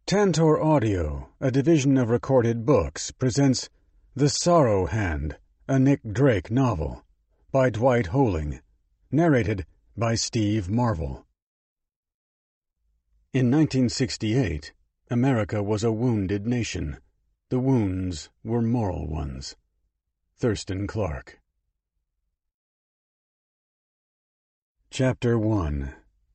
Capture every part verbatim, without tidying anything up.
Tantor Audio, a division of Recorded Books, presents The Sorrow Hand, a Nick Drake novel, by Dwight Holing, narrated by Steve Marvel. In nineteen sixty-eight, America was a wounded nation. The wounds were moral ones. Thurston Clarke. Chapter one.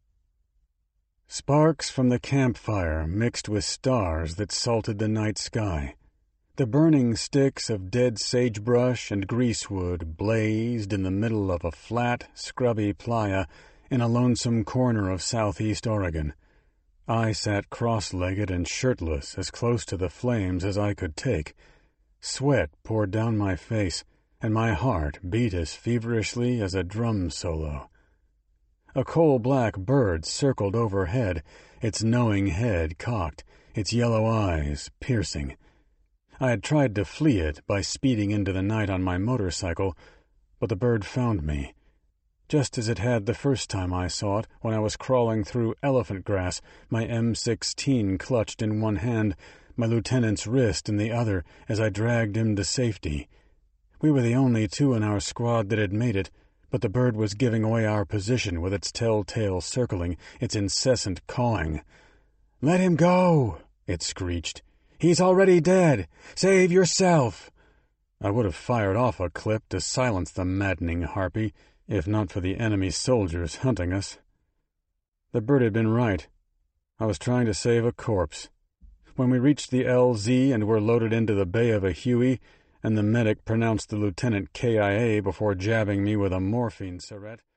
Sparks from the campfire mixed with stars that salted the night sky. The burning sticks of dead sagebrush and greasewood blazed in the middle of a flat, scrubby playa in a lonesome corner of southeast Oregon. I sat cross-legged and shirtless as close to the flames as I could take. Sweat poured down my face, and my heart beat as feverishly as a drum solo. A coal-black bird circled overhead, its knowing head cocked, its yellow eyes piercing. I had tried to flee it by speeding into the night on my motorcycle, but the bird found me, just as it had the first time I saw it when I was crawling through elephant grass, my M sixteen clutched in one hand, my lieutenant's wrist in the other as I dragged him to safety. We were the only two in our squad that had made it, but the bird was giving away our position with its telltale circling, its incessant cawing. "Let him go!" it screeched. "He's already dead! Save yourself!" I would have fired off a clip to silence the maddening harpy, if not for the enemy soldiers hunting us. The bird had been right. I was trying to save a corpse. When we reached the L Z and were loaded into the bay of a Huey, and the medic pronounced the lieutenant K I A before jabbing me with a morphine syringe,